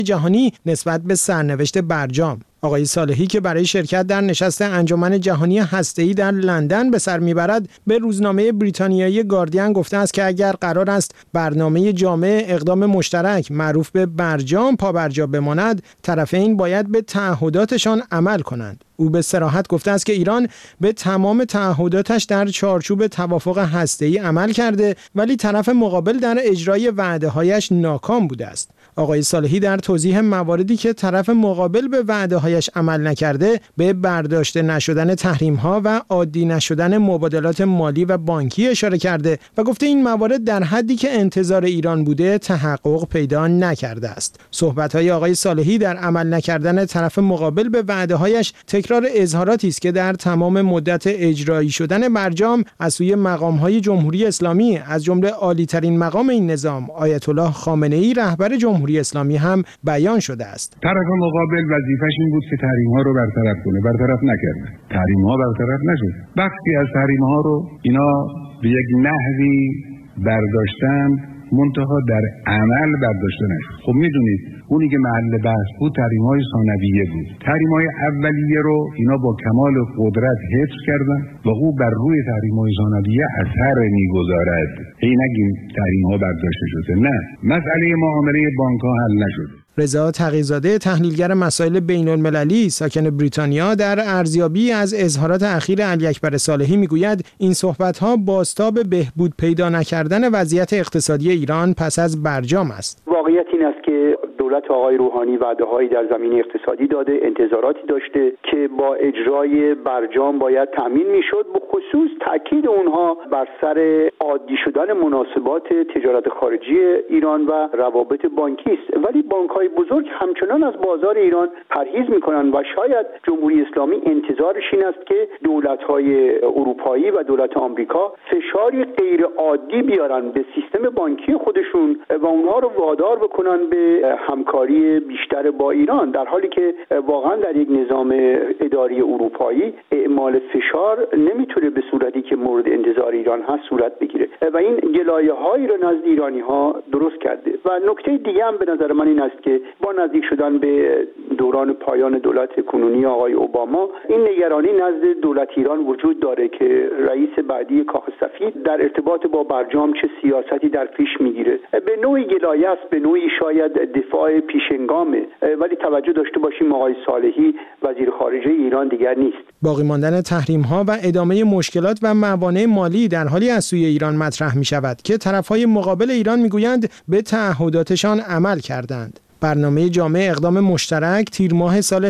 جهانی نسبت به سرنوشت برجام. آقای صالحی که برای شرکت در نشست انجمن جهانی هسته‌ای در لندن به سر میبرد، به روزنامه بریتانیایی گاردین گفته است که اگر قرار است برنامه جامع اقدام مشترک معروف به برجام پابرجا بماند، طرفین باید به تعهداتشان عمل کنند. او به صراحت گفته است که ایران به تمام تعهداتش در چارچوب توافق هسته‌ای عمل کرده، ولی طرف مقابل در اجرای وعده‌هایش ناکام بوده است. آقای صالحی در توضیح مواردی که طرف مقابل به وعده‌هایش عمل نکرده، به برداشته نشدن تحریم‌ها و عادی نشدن مبادلات مالی و بانکی اشاره کرده و گفته این موارد در حدی که انتظار ایران بوده تحقق پیدا نکرده است. صحبت‌های آقای صالحی در عمل نکردن طرف مقابل به وعده‌هایش تکرار اظهاراتی است که در تمام مدت اجرایی شدن برجام از سوی مقام‌های جمهوری اسلامی از جمله عالی‌ترین مقام این نظام آیت الله خامنه‌ای رهبر جمهوری اسلامی هم بیان شده است. طرف مقابل وظیفه‌ش این بود که تحریم‌ها رو برطرف کنه، برطرف نکرده. تحریم‌ها برطرف نشد. بخشی از تحریم‌ها رو اینا به یک نحوی برداشتن، منتها در عمل برداشته نشد. خب میدونید اونی که محل بحث بود تحریم‌های ثانویه بود. تحریم‌های اولیه رو اینا با کمال قدرت حفظ کردن و او بر روی تحریم‌های ثانویه اثر می‌گذارد. نگیم تحریم‌ها برداشته شده، نه، مسئله معامله بانک‌ها حل نشد. رضا تقی‌زاده تحلیلگر مسائل بین‌المللی ساکن بریتانیا در ارزیابی از اظهارات اخیر علی اکبر صالحی میگوید این صحبت‌ها بازتاب بهبود پیدا نکردن وضعیت اقتصادی ایران پس از برجام است. واقعیت این است که دولت آقای روحانی وعده‌هایی در زمینه اقتصادی داده، انتظاراتی داشته که با اجرای برجام باید تأمین میشد، به خصوص تاکید اونها بر سر عادی شدن مناسبات تجارت خارجی ایران و روابط بانکی است. ولی بانک‌های بزرگ همچنان از بازار ایران پرهیز می‌کنند و شاید جمهوری اسلامی انتظارش این است که دولت‌های اروپایی و دولت آمریکا فشاری غیر عادی بیارن به سیستم بانکی خودشون و اونها رو وادار بکنن به همکاری بیشتر با ایران، در حالی که واقعا در یک نظام اداری اروپایی اعمال فشار نمیتونه به صورتی که مورد انتظار ایران هست صورت بگیره و این گلایه‌هایی رو نزد ایرانی‌ها درست کرده. و نکته دیگه هم به نظر من این است که با نزدیک شدن به دوران پایان دولت کنونی آقای اوباما، این نگرانی نزد دولت ایران وجود داره که رئیس بعدی کاخ سفید در ارتباط با برجام چه سیاستی در پیش میگیره. به نوعی گلایه است، به نوعی شاید دفاع پیشنگامه، ولی توجه داشته باشیم آقای صالحی وزیر خارجه ایران دیگر نیست. باقی ماندن تحریم‌ها و ادامه مشکلات و موانع مالی در حالی از سوی ایران مطرح می‌شود که طرف‌های مقابل ایران می‌گویند به تعهداتشان عمل کردند. برنامه جامع اقدام مشترک تیر ماه سال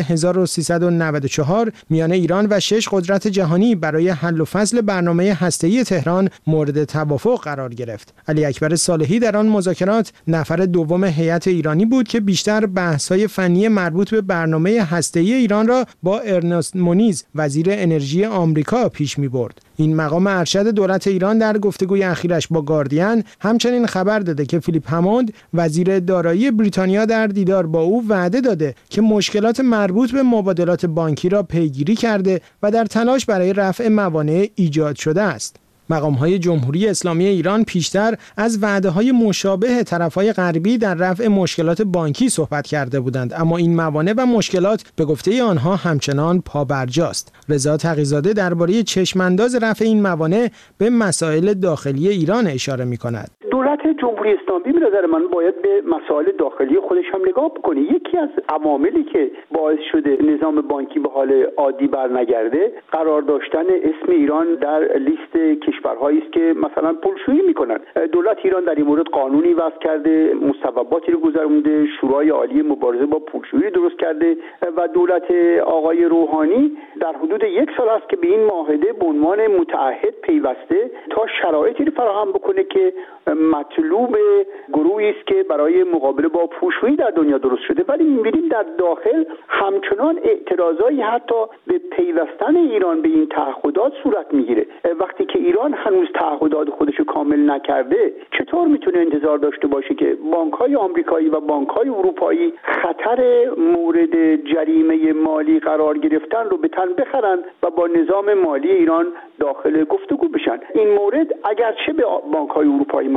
1394 میان ایران و 6 قدرت جهانی برای حل و فصل برنامه هسته‌ای تهران مورد توافق قرار گرفت. علی اکبر صالحی در آن مذاکرات نفر دوم هیئت ایرانی بود که بیشتر بحث‌های فنی مربوط به برنامه هسته‌ای ایران را با ارنست مونیز وزیر انرژی آمریکا پیش می‌برد. این مقام ارشد دولت ایران در گفتگوی اخیرش با گاردین همچنین خبر داده که فیلیپ هموند وزیر دارایی بریتانیا در دیدار با او وعده داده که مشکلات مربوط به مبادلات بانکی را پیگیری کرده و در تلاش برای رفع موانع ایجاد شده است. مقام‌های جمهوری اسلامی ایران پیشتر از وعده‌های مشابه طرف‌های غربی در رفع مشکلات بانکی صحبت کرده بودند، اما این موانع و مشکلات به گفته آنها همچنان پابرجاست. رضا تقی‌زاده درباره چشم‌انداز رفع این موانع به مسائل داخلی ایران اشاره می‌کند. دولت جمهوری اسلامی به نظر من باید به مسائل داخلی خودش هم نگاه بکنه. یکی از عواملی که باعث شده نظام بانکی به حال عادی برنگرده قرار داشتن اسم ایران در لیست کشورهایی است که مثلا پولشویی میکنن. دولت ایران در این مورد قانونی وضع کرده، مصوباتی رو گذرونده، شورای عالی مبارزه با پولشویی درست کرده و دولت آقای روحانی در حدود 1 سال است که به این معاهده به عنوان متعهد پیوسته تا شرایطی رو فراهم بکنه که مطلوب گروهی است که برای مقابله با پولشویی در دنیا درست شده. ولی می‌بینیم در داخل همچنان اعتراضایی حتی به پیوستن ایران به این تعهدات صورت میگیره. وقتی که ایران هنوز تعهدات خودش رو کامل نکرده، چطور میتونه انتظار داشته باشه که بانک‌های آمریکایی و بانک‌های اروپایی خطر مورد جریمه مالی قرار گرفتن رو به تن بخرن و با نظام مالی ایران داخل گفتگو بشن؟ این مورد اگرچه به بانک‌های اروپایی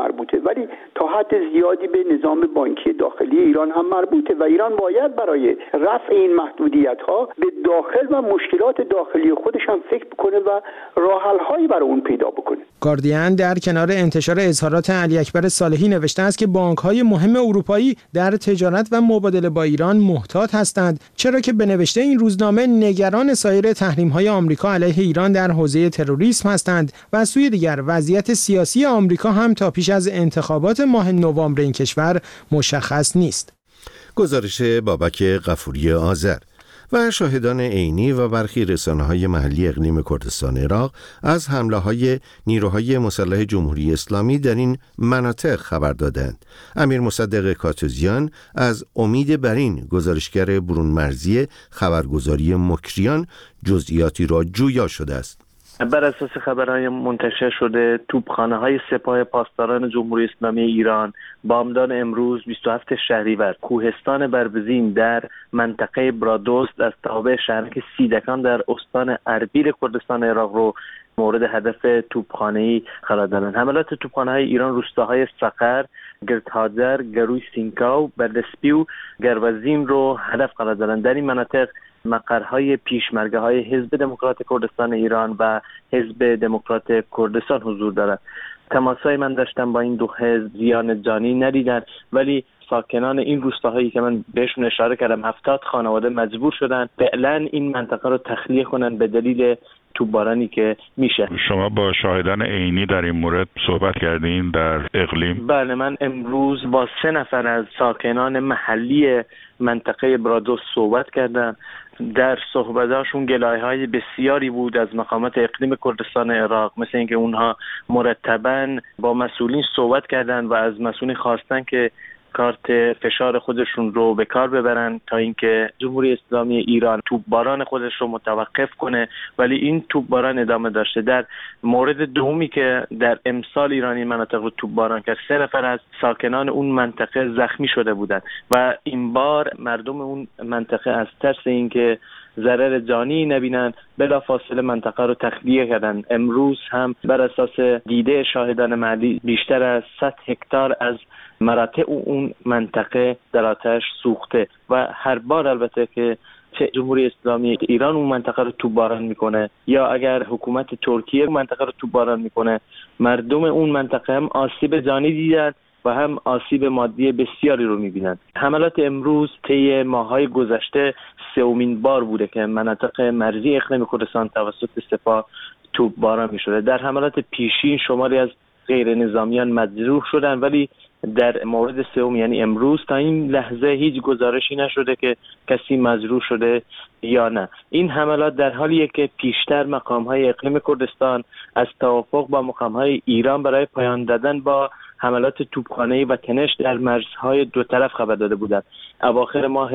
مربوطه، ولی تا حد زیادی به نظام بانکی داخلی ایران هم مربوطه و ایران باید برای رفع این محدودیت‌ها به داخل و مشکلات داخلی خودش هم فکر بکنه و راه حل‌هایی برای اون پیدا بکنه. گاردین در کنار انتشار اظهارات علی اکبر صالحی نوشته است که بانک‌های مهم اروپایی در تجارت و مبادله با ایران محتاط هستند، چرا که به نوشته این روزنامه نگران سایر تحریم‌های آمریکا علیه ایران در حوزه تروریسم هستند و از سوی دیگر وضعیت سیاسی آمریکا هم تا پیش از انتخابات ماه نوامبر این کشور مشخص نیست. گزارش بابک غفوری آذر. و شاهدان عینی و برخی رسانه‌های محلی اقلیم کردستان عراق از حمله‌های نیروهای مسلح جمهوری اسلامی در این مناطق خبر دادند. امیر مصدق کاتوزیان از امید برین گزارشگر برون مرزی خبرگزاری مکریان جزئیاتی را جویا شده است. بر اساس خبرهای منتشر شده، توپخانه‌های سپاه پاسداران جمهوری اسلامی ایران بامداد امروز 27 شهریور کوهستان بربزین در منطقه برادوست از تابع شهرک سیدکان در استان اربیل کردستان عراق رو مورد هدف توپخانه‌ای قرار دادند. حملات توپخانه‌های ایران روستاهای سقر، گردهادر، گروی سینکاو، بردسپی و گروزین رو هدف قرار دادند. در این مناطق مقرهای پیشمرگه‌های حزب دموکرات کردستان ایران و حزب دموکرات کردستان حضور دارد. تماس‌های من داشتم با این دو حزب زیان جانی ندیدن، ولی ساکنان این روستاهایی که من بهشون اشاره کردم 70 خانواده مجبور شدن فعلا این منطقه رو تخلیه کنن به دلیل توپبارانی که میشه. شما با شاهدان عینی در این مورد صحبت کردین در اقلیم؟ بله، من امروز با 3 نفر از ساکنان محلی منطقه برادوس صحبت کردم. در صحبتاشون گلایه‌های بسیاری بود از مقامات اقلیم کردستان عراق، مثل اینکه اونها مرتباً با مسئولین صحبت کردن و از مسئولین خواستن که کارت فشار خودشون رو به کار ببرن تا اینکه جمهوری اسلامی ایران توپباران خودش رو متوقف کنه، ولی این توپباران ادامه داشته. در مورد دومی که در امسال ایرانی مناطق رو توپباران کرد، 3 نفر از ساکنان اون منطقه زخمی شده بودند و این بار مردم اون منطقه از ترس اینکه ضرر جانی نبینن بلافاصله منطقه رو تخلیه کردن. امروز هم بر اساس دیده شاهدان محلی بیشتر از 100 هکتار از مراتع اون منطقه در آتش سوخته و هر بار البته که چه جمهوری اسلامی ایران اون منطقه رو توپباران میکنه یا اگر حکومت ترکیه منطقه رو توپباران میکنه، مردم اون منطقه هم آسیب جانی دیدن و هم آسیب مادی بسیاری رو میبینند. حملات امروز طی ماه‌های گذشته 3مین بار بوده که مناطق مرزی اقلیم کردستان توسط سپاه توپباران میشده. در حملات پیشین شماری از غیر نظامیان مجروح شدن، ولی در مورد سوم یعنی امروز تا این لحظه هیچ گزارشی نشده که کسی مجروح شده یا نه. این حملات در حالیه که پیشتر مقام‌های اقلیم کردستان از توافق با مقام‌های ایران برای پایان دادن با حملات توپخانه‌ای و تنش در مرزهای دو طرف خبر داده بودند. اواخر ماه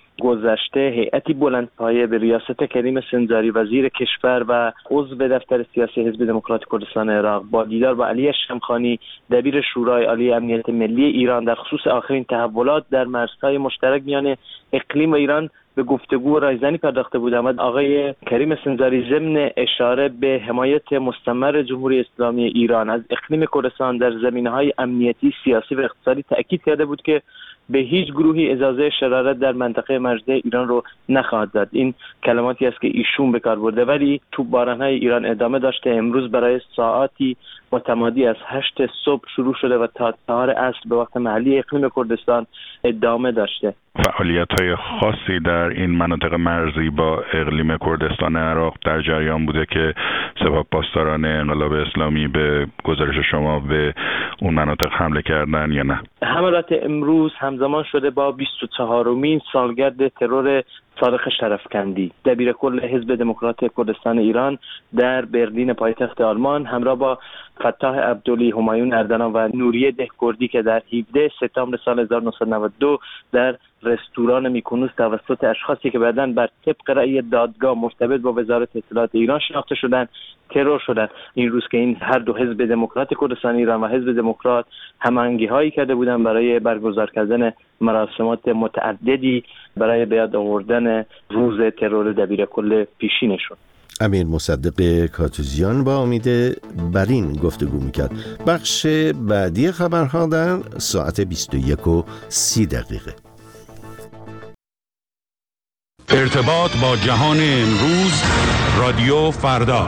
گذشته هیئتی بلندپایه به ریاست کریم سنجاری وزیر کشور و عضو دفتر سیاسی حزب دموکرات کردستان عراق با دیدار با علی شمخانی دبیر شورای عالی امنیت ملی ایران در خصوص آخرین تحولات در مرزهای مشترک میان اقلیم و ایران به گفتگو و رایزنی پرداخته بودند. آقای کریم سنجاری ضمن اشاره به حمایت مستمر جمهوری اسلامی ایران از اقلیم کردستان در زمینه‌های امنیتی، سیاسی و اقتصادی تأکید کرده بود که به هیچ گروهی اجازه شرارت در منطقه مرزی ایران رو نخواهد داد. این کلماتی است که ایشون به کار برده، ولی توپباران‌های ایران ادامه داشته. امروز برای ساعاتی متمادی از 8 صبح شروع شده و تا 4 عصر به وقت محلی اقلیم کردستان ادامه داشته. فعالیت‌های خاصی در این مناطق مرزی با اقلیم کردستان عراق در جریان بوده که سپاه پاسداران انقلاب اسلامی به گزارش شما به اون مناطق حمله کردن یا نه؟ حملات امروز همزمان شده با 24مین سالگرد ترور صادق شرفکندی، دبیر کل حزب دموکرات کردستان ایران در برلین پایتخت آلمان، همراه با فتاح عبدلی، همایون اردنان و نوریه دهکردی که در 17 سپتامبر سال 1992 در رستوران میکونوس توسط اشخاصی که بعداً بر طبق رأی دادگاه مرتبط با وزارت اطلاعات ایران شناخته شدند ترور شدند. این روز که این هر دو حزب دموکرات کردستان ایران و حزب دموکرات هماهنگی‌هایی کرده بودند برای برگزار کردن مراسمات متعددی برای به یاد آوردن روز ترور دبیر کل پیشینشون. امیر مصدق کاتوزیان با امید برین گفتگو میکرد. بخش بعدی خبرها در ساعت 21:30. ارتباط با جهان امروز، رادیو فردا.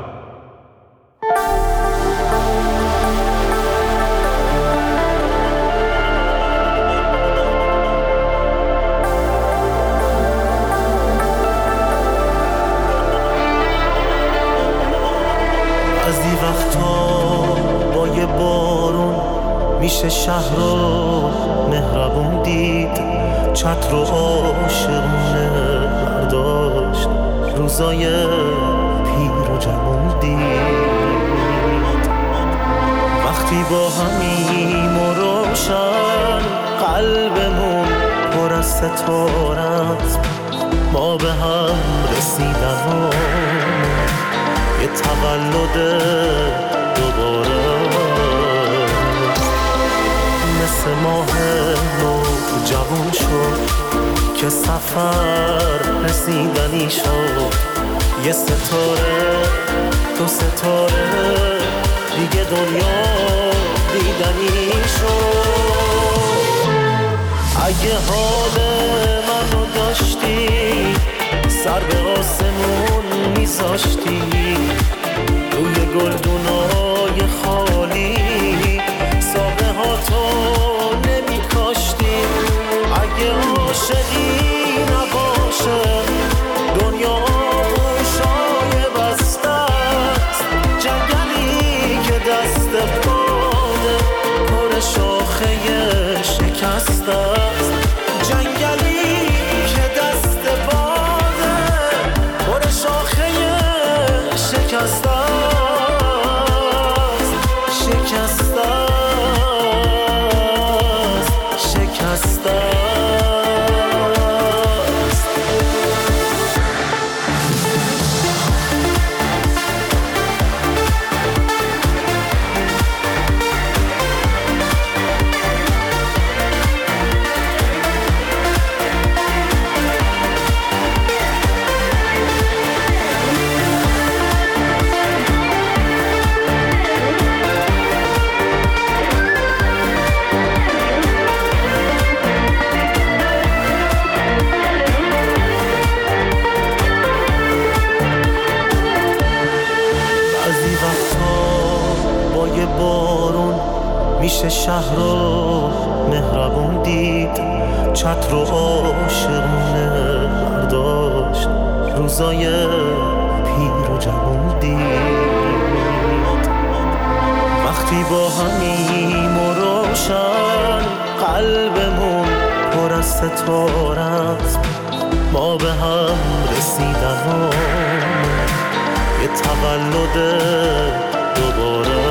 از این وقتا با یه بارون میشه شهر رو مهربون دید، چتر و عاشقونه برداشت، روزای پیر و جوون دید. وقتی با همیم و روشن قلبمون پر از ستارت، ما به هم رسیدن یه تولد دوباره مثل ماه نو جوان شد که سفر رسیدنی شد. یه ستاره دو ستاره دیگه دنیا دیدنی شد. اگه حال منو داشتی سر به آسمون میذاشتی، روی گلدونای خالی سابه ها تو نمی کاشتی. اگه عاشقی نباشه دنیا گوشای بسته است، جنگلی که دست باده پر شاخه شکسته است، جنگلی که دست باده پر شاخه شکسته است، شکسته است، شکسته است. میشه شهر رو مهربون دید، چتر و عاشقونه برداشت، روزای پیر و جوون دید. وقتی با همیم و روشن قلبمون پر از ستارت، ما به هم رسیدن یه تولد دوباره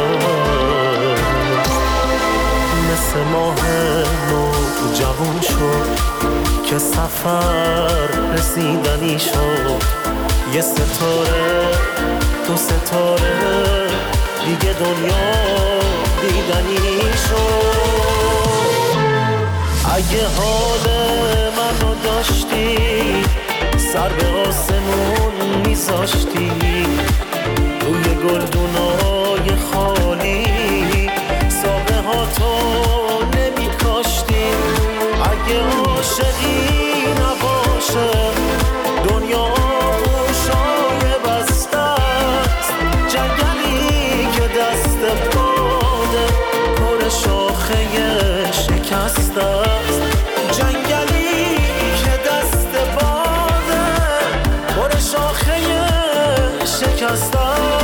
مثل ماه نو جوان شد که سفر رسیدنی شد. یه ستاره دو ستاره دیگه دنیا دیدنی شد. اگه حال منو داشتی سر به آسمون میذاشتی، روی گلدونای خالی سابه ها تو نمی کاشتی. اگه عاشقی نباشه دنیا گوشای بسته است، جنگلی که دست باده پر شاخه شکسته است، جنگلی که دست باده پر شاخه شکسته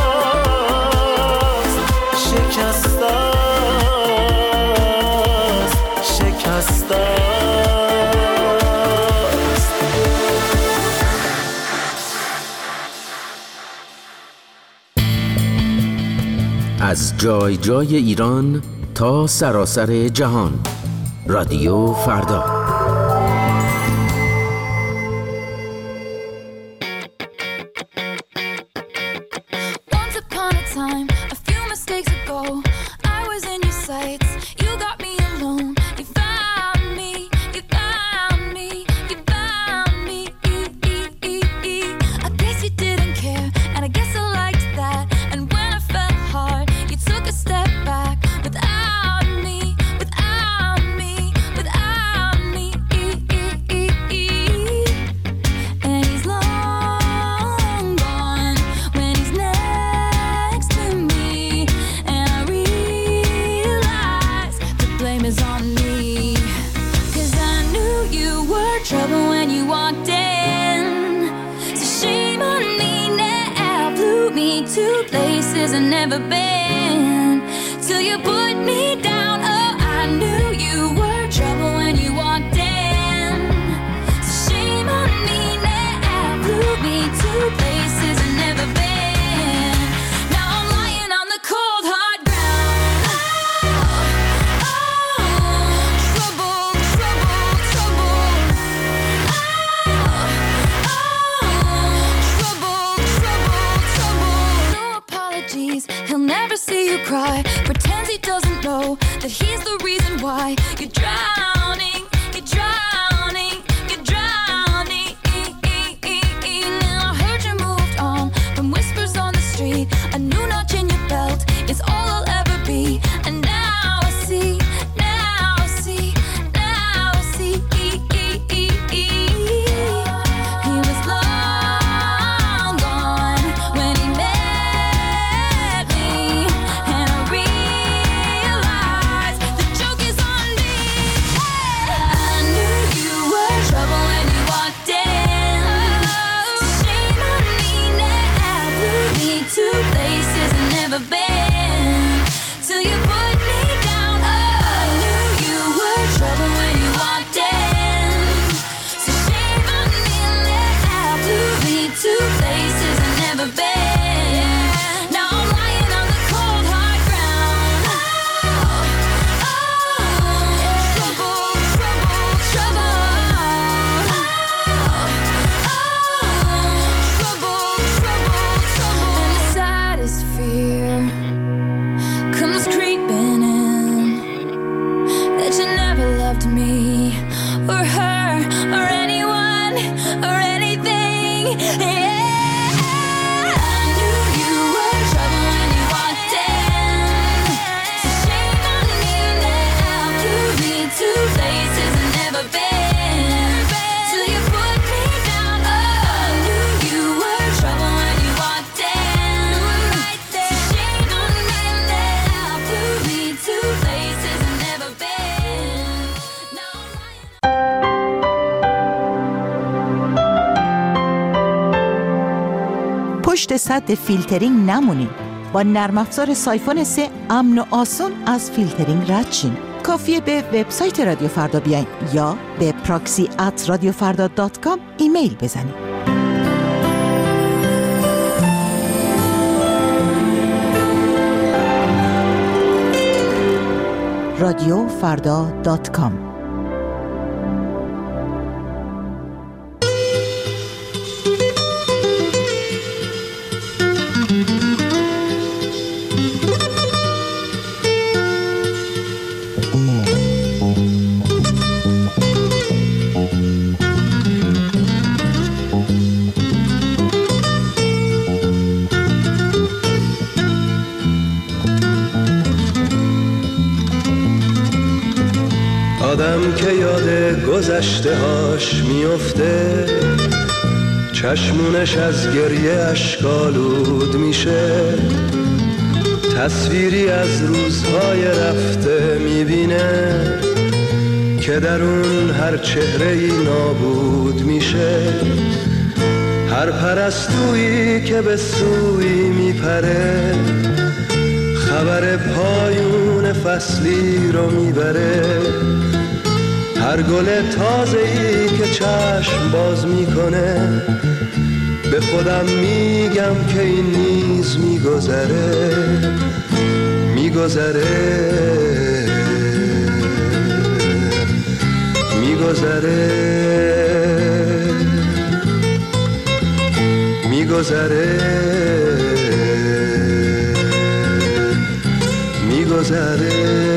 است، شکسته است، شکسته است. از جای جای ایران تا سراسر جهان، رادیو فردا. I guess you didn't care. were trouble when you walked in. So shame on me now, flew me to places I've never been. Till you put me down, oh, I knew you were trouble when you walked in. So shame on me now, flew me to places I've never been. Now I'm lying on the cold hard ground. Oh, trouble, trouble, trouble. Trouble, trouble, trouble. No apologies, he'll never see you cry. Pretends he doesn't know that he's the reason why you're drowning, you're drowning, you're drowning. Now I heard you moved on from whispers on the street. A new notch in your belt is all I'll ever be. And now I see, now I see, now I see. He was long gone when he met me, and I realized the joke is on me. I knew you were trouble when you walked in. So shame on me now, flew me to places I've never been. Till you put me down, oh, I knew you were trouble when you walked in. So shame on me now, flew me to places I've never been. Now I'm lying on the cold hard ground. Trouble, trouble, trouble. Trouble, trouble, trouble. And the saddest fear comes creeping in, that you never loved me or her or anyone or anything. Yeah, I knew you were trouble when you walked in. So shame on me now, flew me to places I've never been. Till you put me down, oh, I knew you were trouble when you walked in. So shame on me now, flew me to places I've never been. Now I'm lying. پشت سد فیلترینگ نمونید. با نرم افزار سایفون 3 امن و آسون از فیلترینگ رد شین. کافیه به وبسایت رادیو فردا بیاین یا به proxy@radiofarda.com ایمیل بزنید. radiofarda.com. آدم که یاد گذشته هاش میفته، چشمونش از گریه اشکالود میشه، تصویری از روزهای رفته میبینه که در اون هر چهره‌ای نابود میشه. هر پرستویی که به سوی میپره، خبر پایون فصلی رو میبره. هر گل تازه‌ای که چشم باز میکنه، به خودم میگم که این نیز میگذره، میگذره، میگذره، میگذره، میگذره.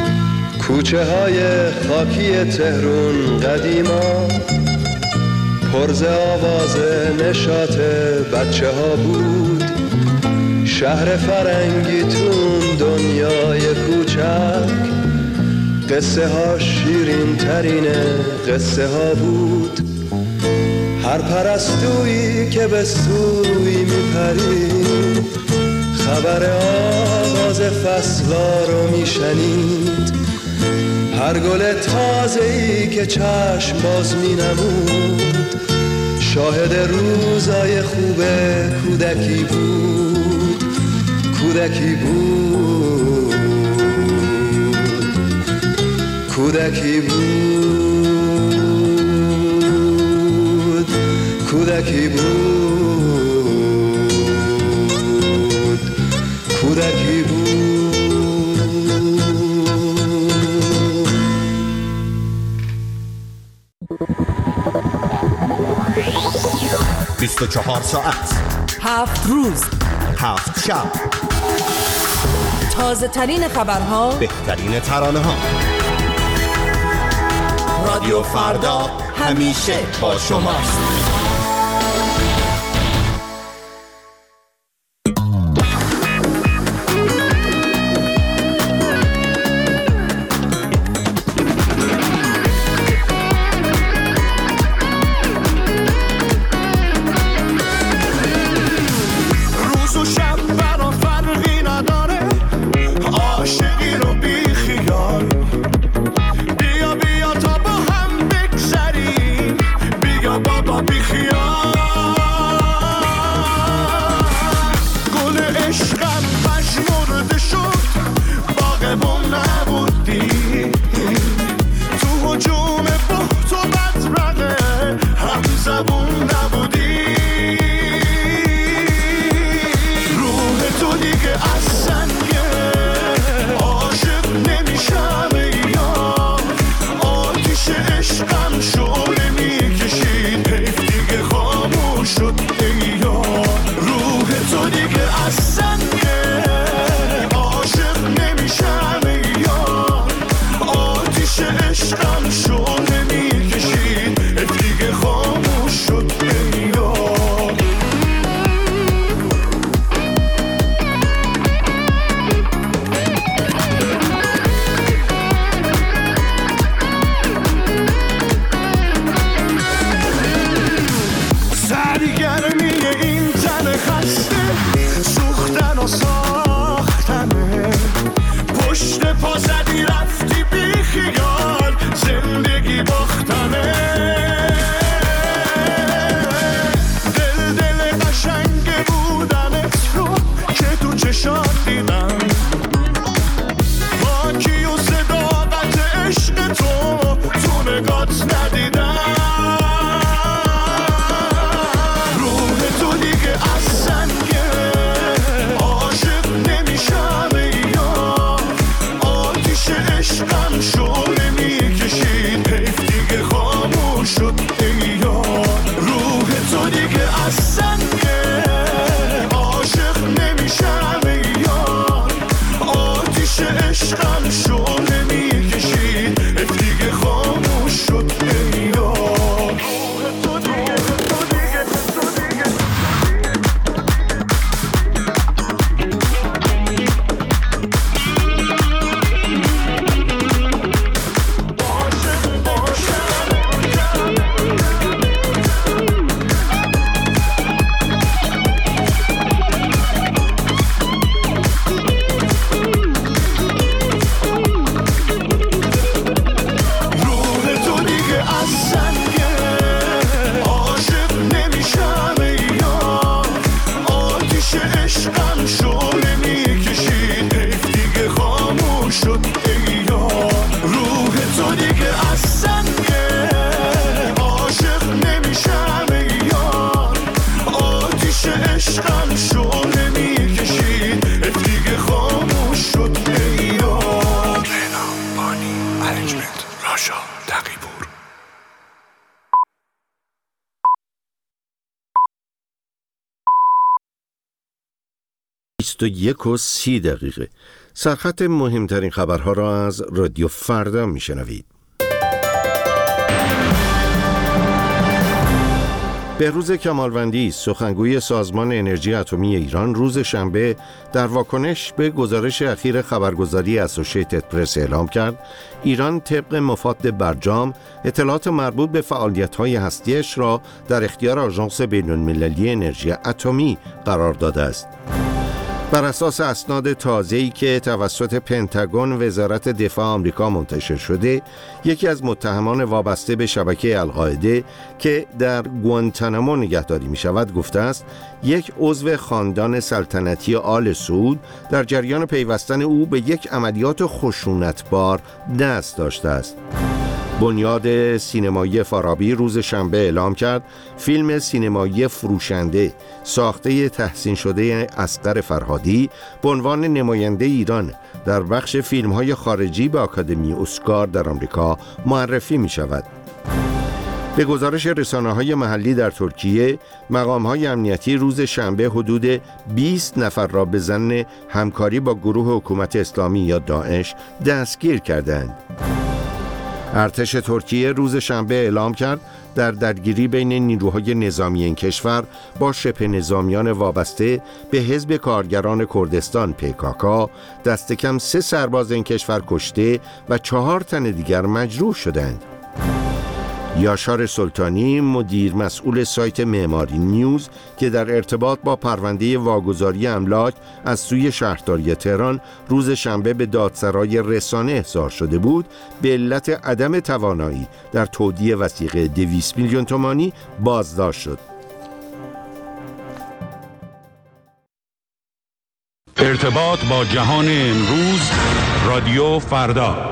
کوچه های خاکی تهرون قدیما پرز آواز نشاط بچه ها بود، شهر فرنگیتون دنیای کوچک، قصه ها شیرین ترین قصه ها بود. هر پرستویی که به سوی میپرید، خبر آغاز فصلا رو میشنید. هر گل تازه‌ای که چشم باز مینمود، شاهد روزای خوب کودکی بود، کودکی بود، کودکی بود، کودکی بود، کودکی بود. 24 ساعت 7 روز 7 شب، تازه ترین خبرها، بهترین ترانه ها. رادیو فردا همیشه با شماست. تقی‌پور. 21:30 سرخط مهمترین خبرها را از رادیو فردا میشنوید. بهروز کمالوندی، سخنگوی سازمان انرژی اتمی ایران، روز شنبه در واکنش به گزارش اخیر خبرگزاری اسوسییتد پرس اعلام کرد ایران طبق مفاد برجام اطلاعات مربوط به فعالیت‌های هستی‌اش را در اختیار آژانس بین‌المللی انرژی اتمی قرار داده است. بر اساس اسناد تازه‌ای که توسط پنتاگون وزارت دفاع آمریکا منتشر شده، یکی از متهمان وابسته به شبکه القاعده که در گوانتانامو نگهداری می شود گفته است یک عضو خاندان سلطنتی آل سعود در جریان پیوستن او به یک عملیات خشونتبار دست داشته است. بنیاد سینمایی فارابی روز شنبه اعلام کرد فیلم سینمایی فروشنده ساخته تحسین شده اصغر فرهادی به عنوان نماینده ایران در بخش فیلم‌های خارجی به آکادمی اسکار در آمریکا معرفی می شود. به گزارش رسانه‌های محلی در ترکیه، مقام‌های امنیتی روز شنبه حدود 20 نفر را به ظن همکاری با گروه حکومت اسلامی یا داعش دستگیر کردند. ارتش ترکیه روز شنبه اعلام کرد در درگیری بین نیروهای نظامی این کشور با شبه نظامیان وابسته به حزب کارگران کردستان PKK دست کم 3 سرباز این کشور کشته و 4 تن دیگر مجروح شدند. یاشار سلطانی، مدیر مسئول سایت معماری نیوز که در ارتباط با پرونده واگذاری املاک از سوی شهرداری تهران روز شنبه به دادسرای رسانه احضار شده بود، به علت عدم توانایی در تودیع وثیقه 200 میلیون تومانی بازداشت شد. ارتباط با جهان امروز، رادیو فردا.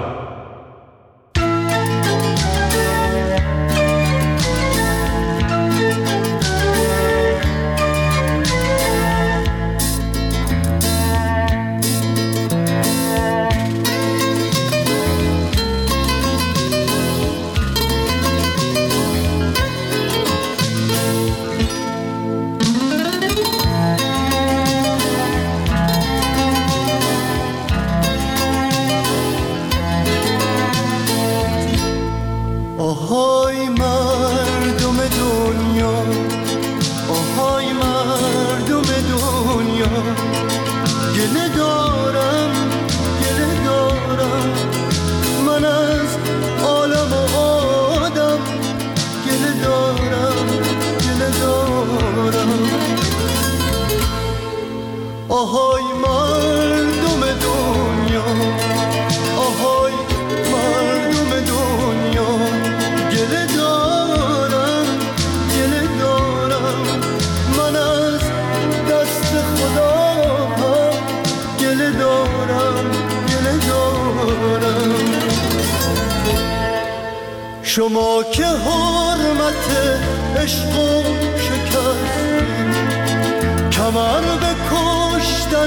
شما که حرمت عشق و شکستید، کمر به کشتن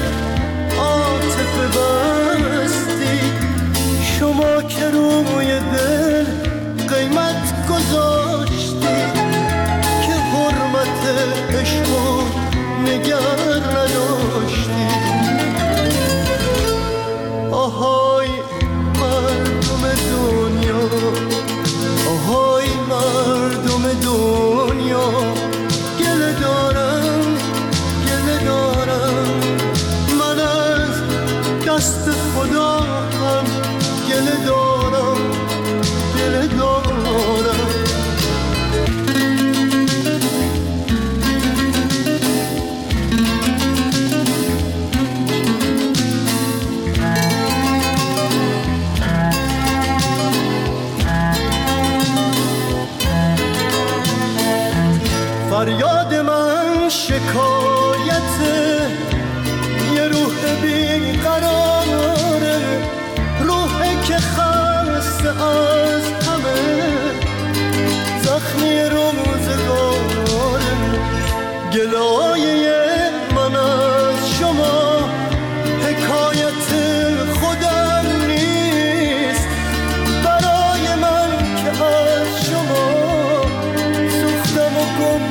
عاطفه بستید، شما که روی دل قیمت گذاشتید که حرمت عشق و نگر نداشتید. آهای مردم دنیا، آهای مردم دنیا، گله دارم گله دارم، من از دست خدا هم گله دارم گله دارم. فریاد من شکایت یه روح بیقراره، روحی که خسته از همه زخمی روزگاره. گلایه من از شما حکایت خودم نیست، برای من که از شما سوختم و گم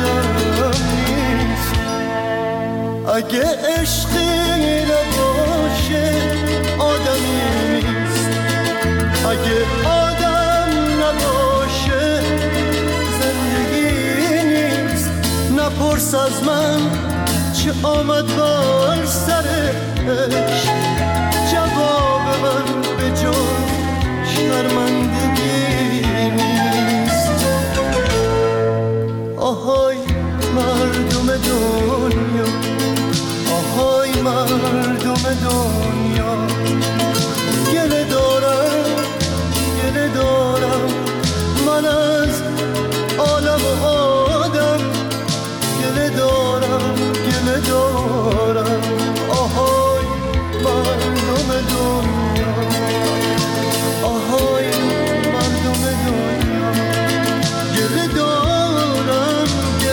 نیست. اگه عشقی نباشه آدمی نیست، اگه آدم نباشه زندگی بپرس از من چه آمد بر سرش، جواب من به جز شرمندگی نیست. آهای مردم دنیا، آهای مردم دنیا، گله دارم من از عالم و آدم، گله دارم آهای مردم دنیا، آهای مردم دنیا، گله دارم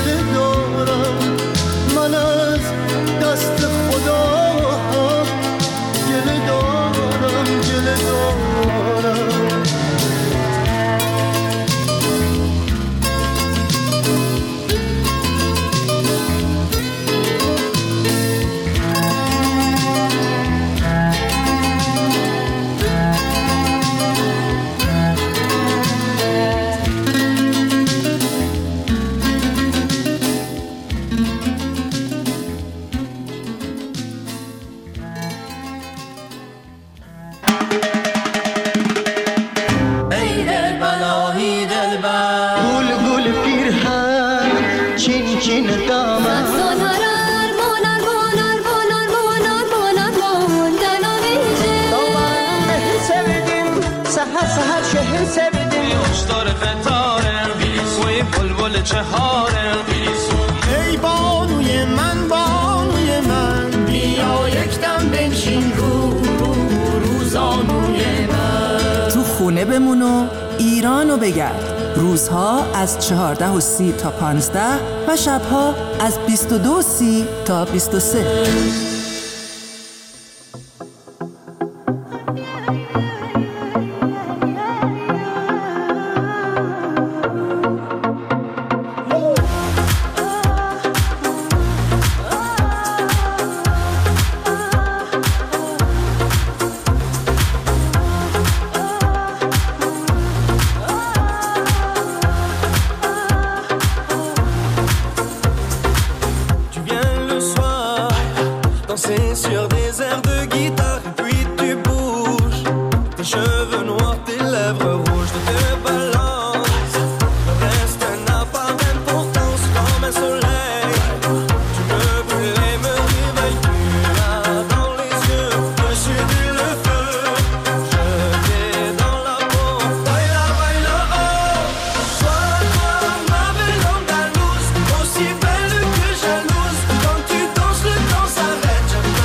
من از دست خدا هم، گله دارم ای بانوی من بیا یکدم بنشین روزانوی من. تو خونه بمون و ایرانو بگرد. روزها از 14:30 تا 15 و شبها از 22:30 تا 23. Sur des airs de guitare et puis tu bouges tes cheveux noirs, tes lèvres rouges, tu te balances. Le reste n'a pas d'importance comme un soleil. Tu me brûles et me réveilles, tu as dans les yeux, je suis le feu. Je t'ai dans la peau, baila, baila, oh. Toi, ma belle andalouse, aussi belle que jalouse. Quand tu danses, le temps s'arrête.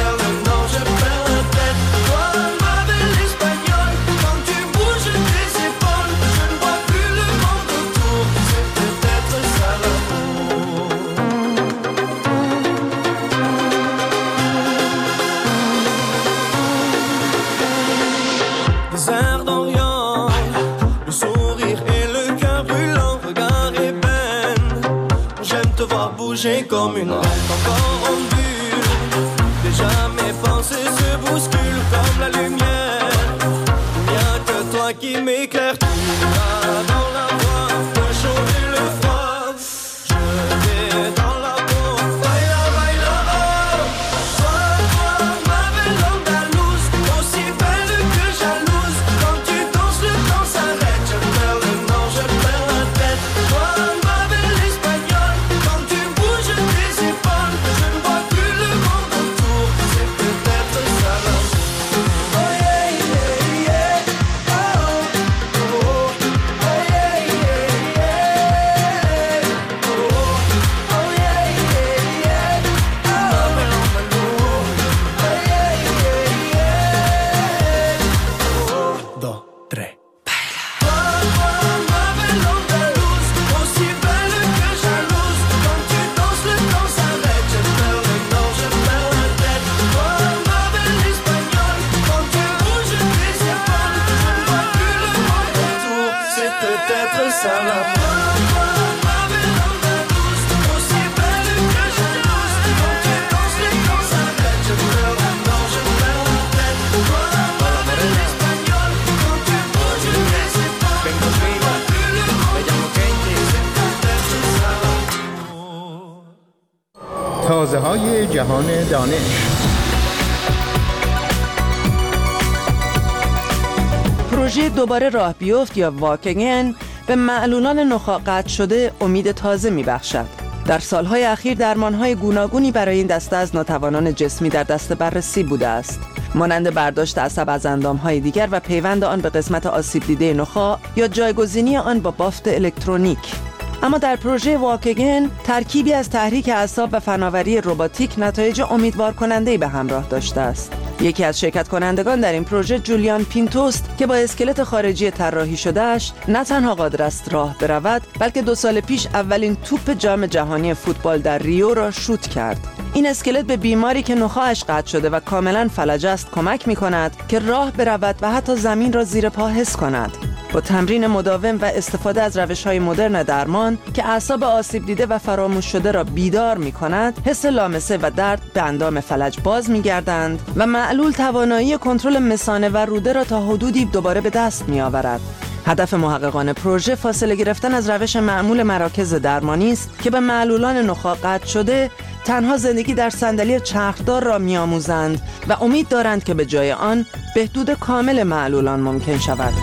Bouger comme une reine, encore en bulle. Déjà mes pensées se bousculent comme la lumière. Rien que toi qui m'éclaire, tu as dans la voix le chaud et le froid. Je t'ai dans la peau, baila, baila, oh. Toi, ma belle andalouse, aussi belle que jalouse. Quand tu danses, le temps s'arrête. Je perds le nord, je perds la tête. Toi, ma belle espagnole, quand tu bouges tes épaules, je ne vois plus le monde autour. C'est peut-être ça l'amour. Oh yeah, yeah, yeah. Oh, oh, oh, yeah, yeah, yeah. Oh, oh, yeah, yeah, yeah. Oh, ma belle andalouse. Oh, yeah, yeah, yeah. Oh, 2, 3. Ma belle andalouse, aussi belle que jalouse. Quand tu danses, le temps s'arrête. Je perds le nord, je perds la tête. Toi, ma belle espagnole, quand tu bouges tes épaules, je ne vois plus le monde autour. C'est peut-être ça la ma belle andalouse, aussi belle que jalouse. Quand tu danses, le temps s'arrête. Je perds le nord, je perds la tête. Toi, ma belle espagnole, quand tu bouges tes épaules, je ne vois plus le monde autour. C'est peut-être ça l'amour. های جهان دانش. پروژه دوباره راه بیفت یا واک اگین به معلولان نخاع قطع شده امید تازه می‌بخشد. در سالهای اخیر درمان‌های گوناگونی برای این دسته از ناتوانان جسمی در دست بررسی بوده است، مانند برداشت عصب از اندام‌های دیگر و پیوند آن به قسمت آسیب دیده نخاع یا جایگزینی آن با بافت الکترونیک. اما در پروژه واک اگین ترکیبی از تحریک اعصاب و فناوری رباتیک نتایج امیدوار کننده‌ای به همراه داشته است. یکی از شرکت کنندگان در این پروژه جولیان پینتوست که با اسکلت خارجی طراحی شده‌اش نه تنها قادر است راه برود، بلکه 2 سال پیش اولین توپ جام جهانی فوتبال در ریو را شوت کرد. این اسکلت به بیماری که نخاعش قطع شده و کاملا فلج است کمک می‌کند که راه برود و حتی زمین را زیر پا حس کند. با تمرین مداوم و استفاده از روش‌های مدرن درمان که اعصاب آسیب دیده و فراموش شده را بیدار می‌کند، حس لامسه و درد به اندام فلج باز می‌گردند و معلول توانایی کنترل مثانه و روده را تا حدودی دوباره به دست می‌آورد. هدف محققان پروژه فاصله گرفتن از روش معمول مراکز درمانی است که به معلولان نخاع قطع شده تنها زندگی در صندلی چرخدار را می‌آموزند و امید دارند که به جای آن بهبود کامل معلولان ممکن شود.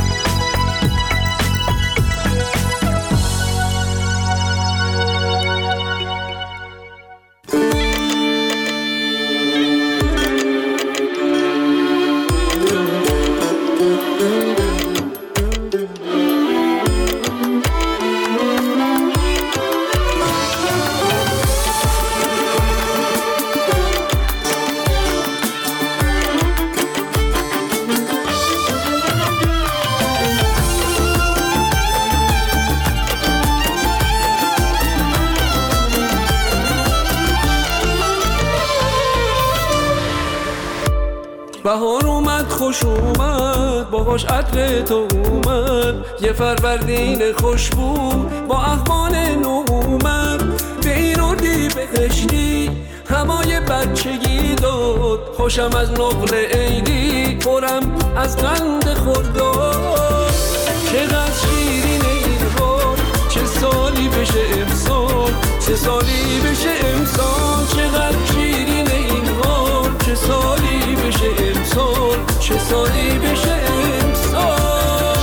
بهار اومد خوش اومد باهاش عطر تو اومد، یه فروردین خوشبو با اخوان نو اومد، به این اردی بهشتی هوای بچگی داد، خوشم از نقل عیدی پرم از قند خرداد، چقدر شیرین این حال چه سالی بشه امسال، چه سالی بشه امسال، چقدر شیرین این حال چه سالی بشه امسال، چه سالی بشه امسال.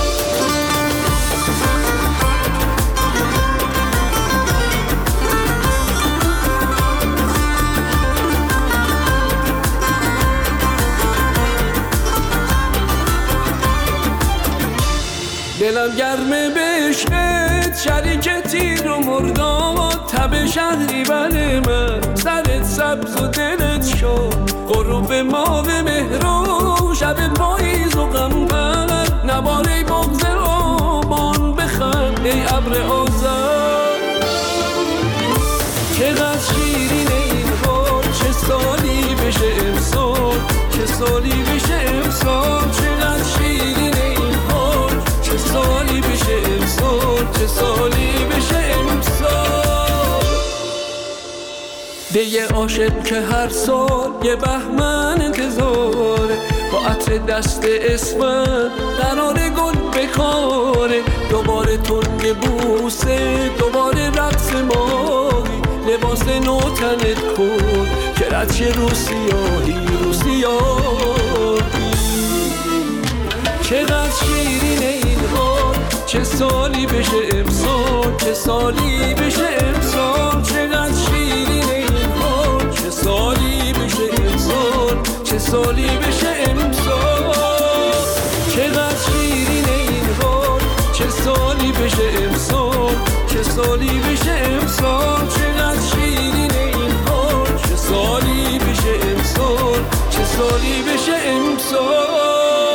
دلم گرمه بهشت شریک تیر و مرداد، تب شهری بله من سرت سبز و دلت شد، غروب ماه مهرو شب پاییز و غمبر، نباره بغض آبان بخند ای ابر آذر، چقدر شیرین این حال چه سالی بشه امسال، چه سالی بشه امسال، چقدر شیرین این حال چه سالی بشه امسال، چه سالی بشه امسال. دیگه عاشق که هر سال یه بهمن انتظاره، با عطر دست اسمن قرار گل بکاره، دوباره تنگ بوسه دوباره رقص ماهی، لباس نو تنت کن که رد شه رو سیاهی رو سیاهی، چقدر شیرین این حال چه سالی بشه امسال، چه سالی بشه امسال، چقدر شیرین این حال چه سالی بشه امسال، چه سالی بشه امسال، چقدر شیرین این حال چه سالی بشه امسال، چه سالی بشه امسال، چقدر شیرین این حال چه سالی بشه امسال، چه سالی بشه امسال.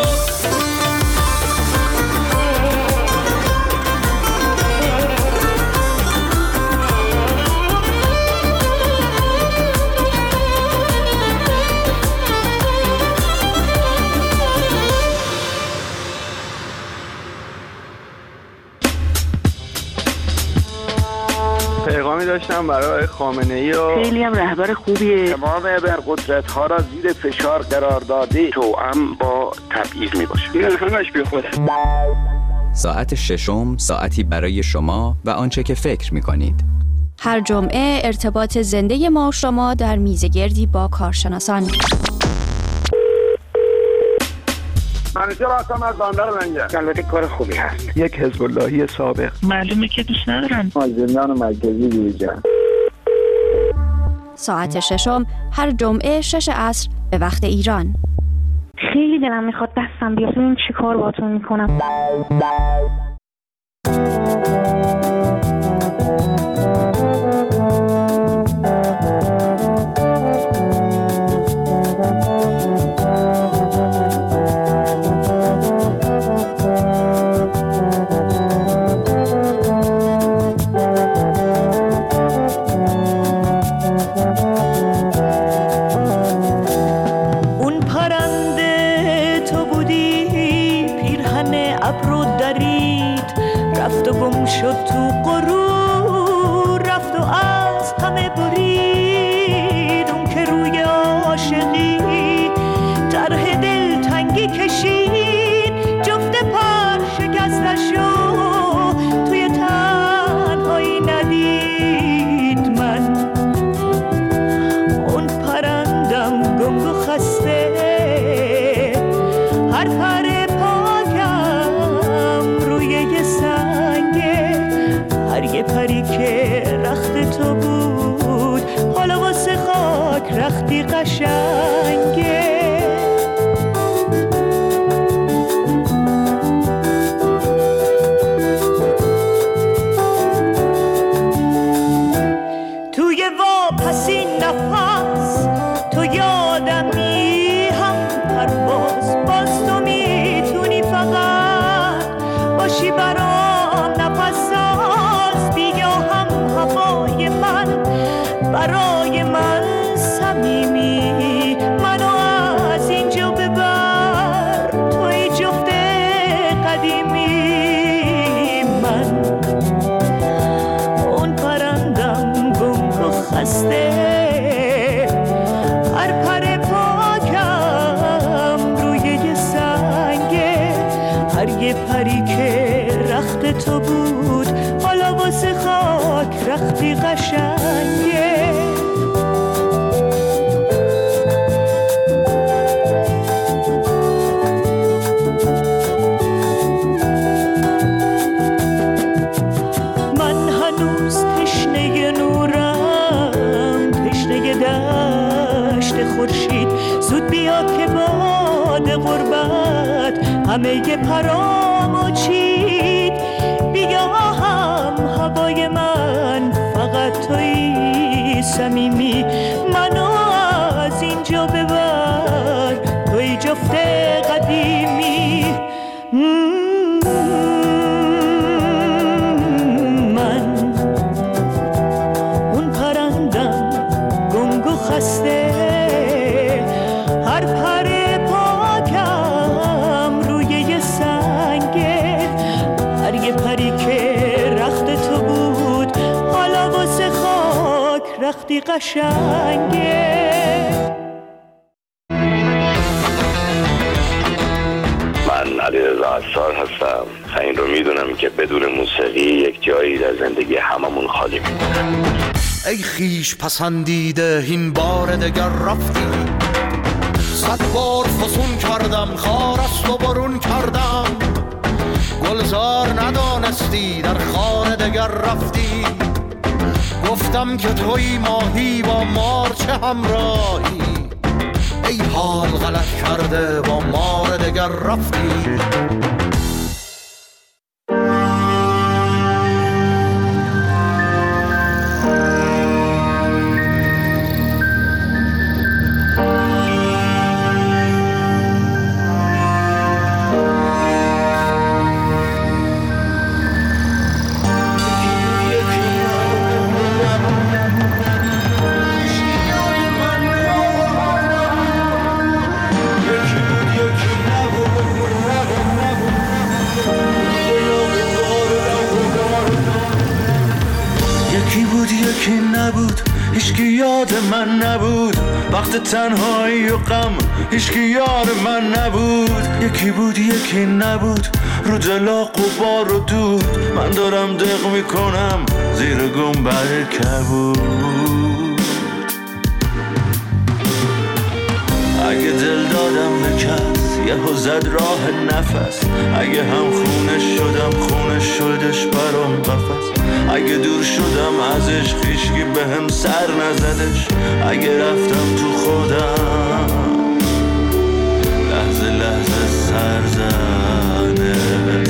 پیغامی داشتم برای خامنه‌ای و خیلی هم رهبر خوبیه، تمام ابرقدرت‌ها را زیر فشار قرار داده، توأم با تبعیض میباشه، این همش بیخوده. ساعت ششم، ساعتی برای شما و آنچه که فکر میکنید. هر جمعه ارتباط زنده ما و شما در میزگردی با کارشناسان. منیژه هستم از بندر لنگر. البته کار خوبی هست. یک حزب اللهی سابق. معلومه که دوست ندارن. از زندان مرکزی بیرون. ساعت 6 هر جمعه 6 عصر به وقت ایران. خیلی دلم میخواد دستم بیاد ببین چی کار باهاتون میکنم. شد تو غرور رفت و از همه برید. اون که روی عاشقی طرح دلتنگی کشید، جفت پر شکستش و توی تنهایی ندید. من اون پرندم گنگ و خسته، هر پر یه پری که رخت تو بود، حالا واسه خاک رختی قشنگه. توی واپسی نفس تو یادمی، هم پرواز باز تو میتونی فقط باشی برام نفس برای من صمیمی. منو از اینجا ببر توی جفت قدیمی. من اون پرندم گنگ و خسته، هر پر پاکم روی یه سنگه. هر یه پری که رخت تو بود، حالا واسه خاک رختی قشنگه. من هنوز تشنه نورم، تشنه دشت خورشید. زود بیا که باد غربت همه پرامو چید. بیا هم هوای من فقط توی صمیمی. منو از اینجا ببر توی جفت قدیمی. من اون پرندم گنگ و خسته، هر پر پاکم روی یه سنگه. هر یه پری که رخت تو بود، حالا واسه خاک رختی قشنگه. من علیرضا عصار هستم. این رو میدونم که بدون موسیقی یک جایی در زندگی هممون خالی میمونه. ای خیش پسندیده این بار دگر رفتی، 100 بار فسون کردم خار است و برون کردم. گلزار ندانستی در خانه دگر رفتی. گفتم که توی ماهی با مار چه همراهی. ای حال غلط کرده با مار دگر رفتی. یکی نبود، هیچکی یاد من نبود. وقت تنهایی و غم هیچکی یار من نبود. یکی بود یکی نبود، رو دل غبار و دود. من دارم دق میکنم زیر گنبد کبود. اگه دل دادم به کس یهو زد راه نفس، اگه هم خونش شدم خونش شدش برام قفس، اگه دور شدم ازش خیشگی به هم سر نزدش، اگه رفتم تو خودم لحظه لحظه سر زنش.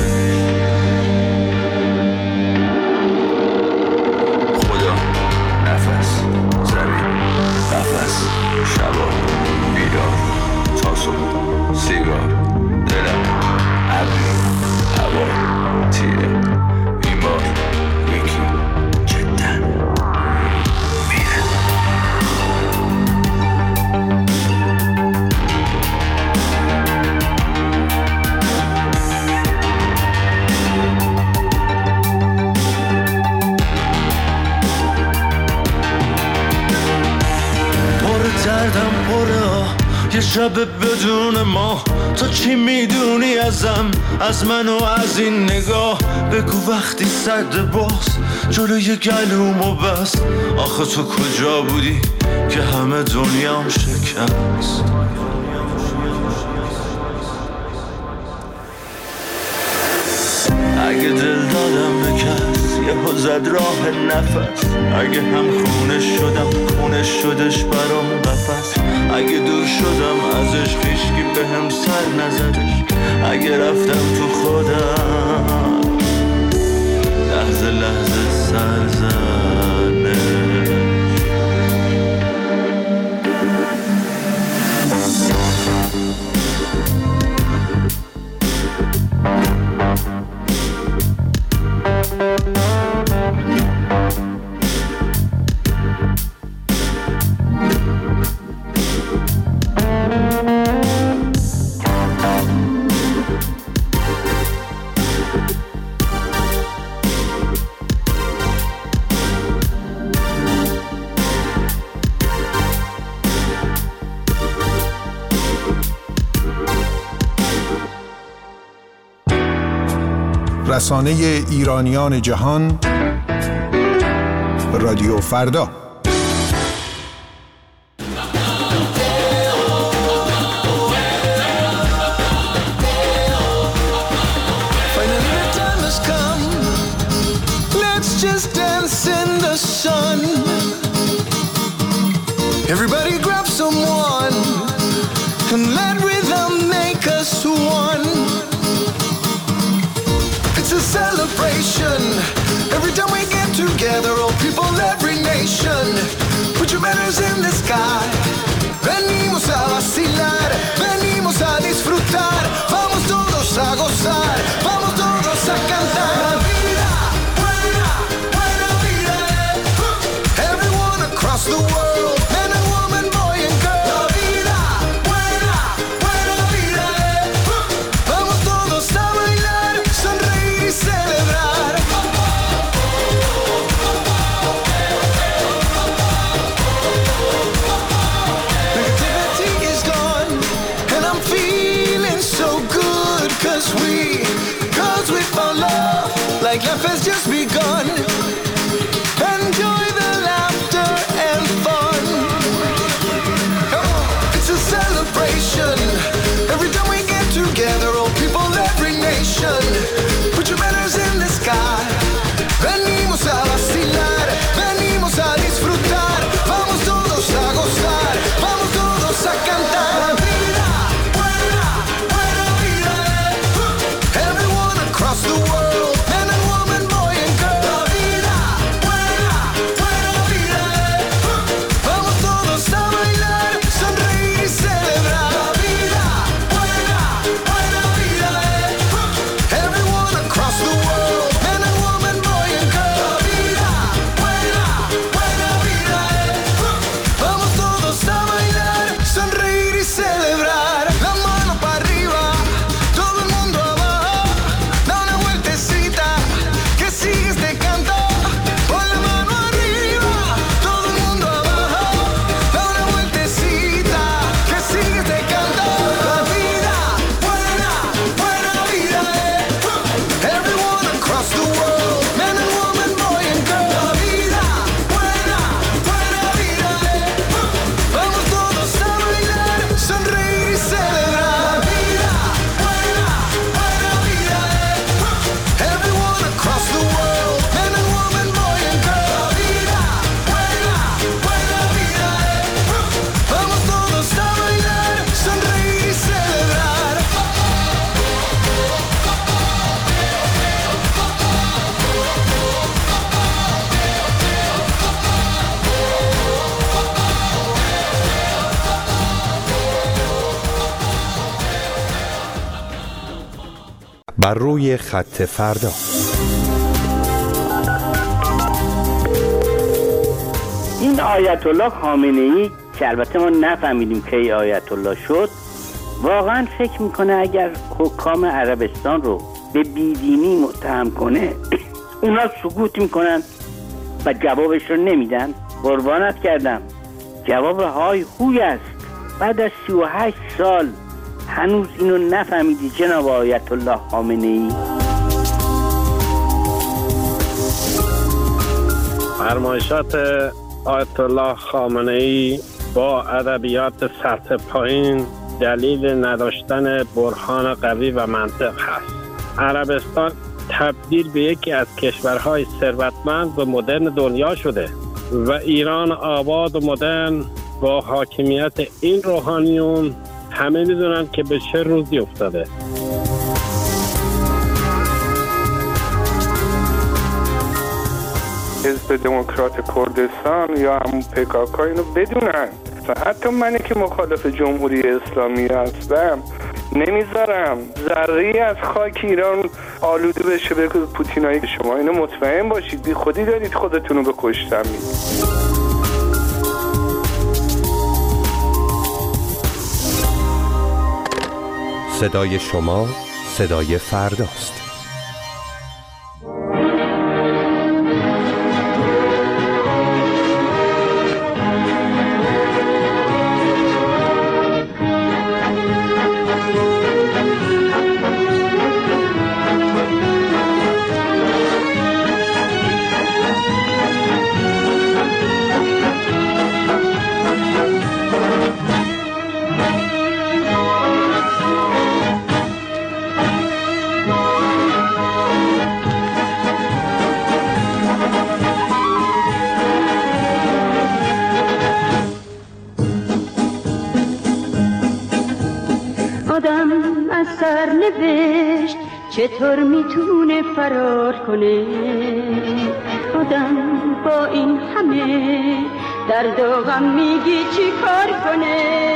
خدا، نفس، زمین، قفس، شبا، بیدار، تا صبح، سیگار، دلم، ابری، هوا، تیره، این بار یکی جدن میره. دردم پره یه شب بدون ما، تو چی میدونی ازم، از من و از این نگاه؟ بگو وقتی سرد باز جلوی گلومو بس، آخه تو کجا بودی که همه دنیام شکست؟ اگه دل دادم به کس یهو زد راه نفس، اگه هم خونش شدم خونش شدش برام قفس، اگه دور شدم ازش خیشگی به هم سر نزدش، اگه رفتم تو خودم لحظه لحظه سر زنش. رسانه ایرانیان جهان، رادیو فردا. Everybody grab someone and let rhythm make us one. It's a celebration every time we get together, all people, every nation. Put your banners in the sky. Venimos a vacilar, venimos a disfrutar. Vamos todos a gozar, vamos todos a cantar. La vida, buena, buena vida. Everyone across the world, man and woman, boy and girl. La vida, buena, buena vida. Vamos todos a bailar, sonreír y celebrar. بر روی خط فردا. این آیت الله خامنه‌ای که البته ما نفهمیدیم کی آیت الله شد، واقعا فکر میکنه اگر حکام عربستان رو به بیدینی متهم کنه اونا سکوت میکنن و جوابش رو نمیدن؟ قربانت کردم، جواب های خوی است. بعد از 38 سال هنوز اینو نفهمیدی جناب آیت الله خامنه‌ای؟ فرمایشات آیت الله خامنه‌ای با ادبیات سطح پایین دلیل نداشتن برهان قوی و منطق هست. عربستان تبدیل به یکی از کشورهای ثروتمند و مدرن دنیا شده و ایران آباد و مدرن با حاکمیت این روحانیون همه میدونن که به چه روزی افتاده. حزب دموکرات کردستان یا همون PKK اینو بدونن. حتی منی که مخالف جمهوری اسلامی هستم نمیذارم ذره‌ای از خاک ایران آلوده بشه به پوتینایی. شما اینو مطمئن باشید، بی خودی دارید خودتون رو به کشتن میدید. صدای شما صدای فرداست. چطور میتونه فرار کنه آدم با این همه درد و غم؟ میگی چی کار کنه؟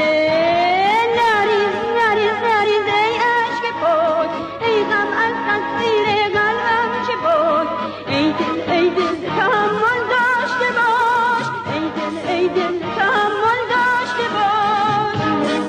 نریز نریز نریز ای عشق پاک، ای غم از تصویر قلبم چه باک. ای دل تحمل داشته باش، ای دل تحمل داشته باش.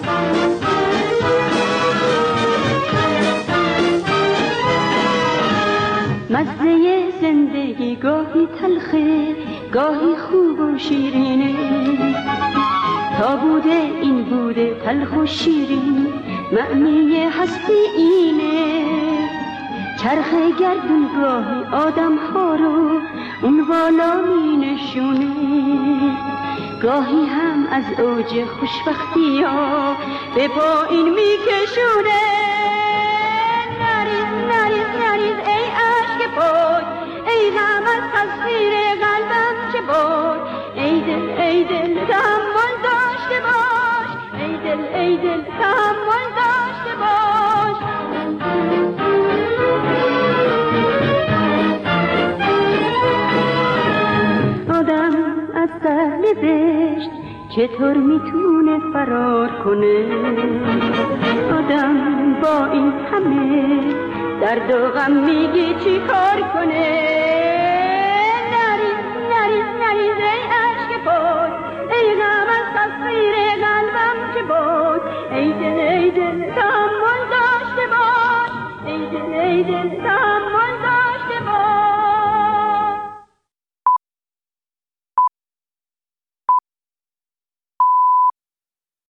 مزه زندگی گاهی تلخه گاهی خوب و شیرینه، تا بوده این بوده تلخ و شیرین، معنی هستی اینه. چرخ گردون گاهی آدم ها رو اون بالا می نشونه، گاهی هم از اوج خوشبختی ها به پایین می کشونه. نریز نریز نریز ای عشق پاک، ای غم از تصویر قلبم چه باک. ای دل تحمل داشته باش، ای دل تحمل داشته باش. آدم از سهل بهشت چطور میتونه فرار کنه؟ آدم با این همه درد و غم میگی چی کار کنه؟ نریز نریز نریز ای عشق پاک، ای غم از تصویر قلبم چه باک. ای دل تحمل داشته باش، ای دل تحمل